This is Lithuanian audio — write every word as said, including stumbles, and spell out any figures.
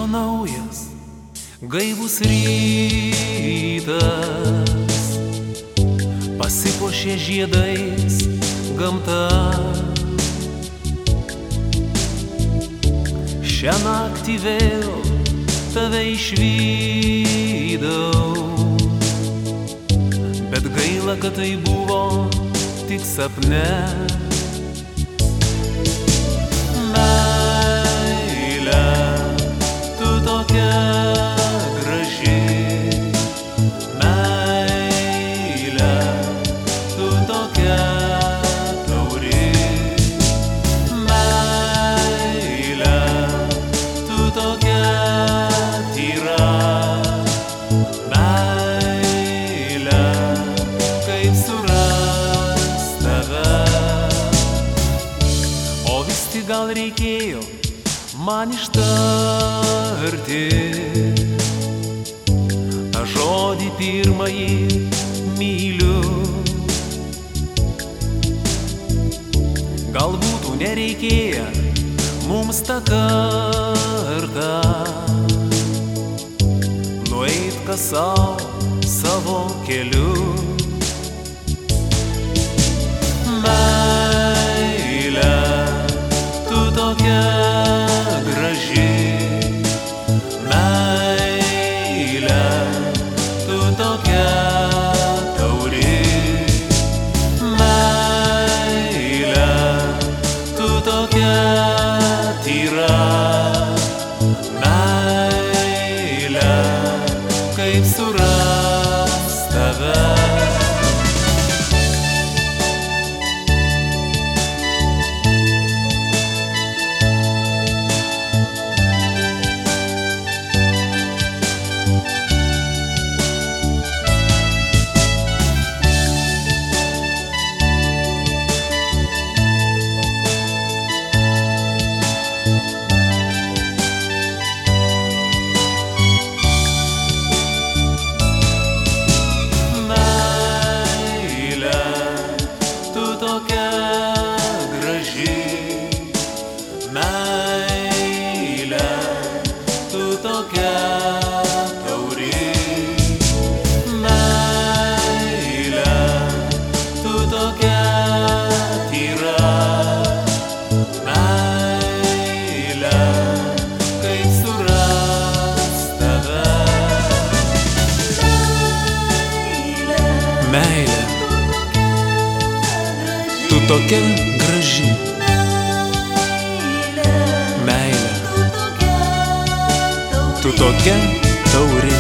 naujas, gaivus rytas, pasipuošė žiedais gamta. Šią naktį vėl tave išvydau, bet gaila, kad tai buvo tik sapne. Meile, tu tokia graži, meile, tu tokia tauri, meile, tu tokia tyra, meile, kaip surast tave. O vis tik gal reikėjo man ištarti tą žodį pirmąjį myliu. Gal būtų nereikėję mums tą kartą nueit kas sau savo keliu. Meile, tu tokia graži, meile, tu tokia tauri, meile, tu tokia tyra, meile, kaip surast tave. Meile, tu tokia tauri, meile, tu tokia tyra, meile, kaip surast tave. Meile, tu tokia graži, meile, tu tokia tauri.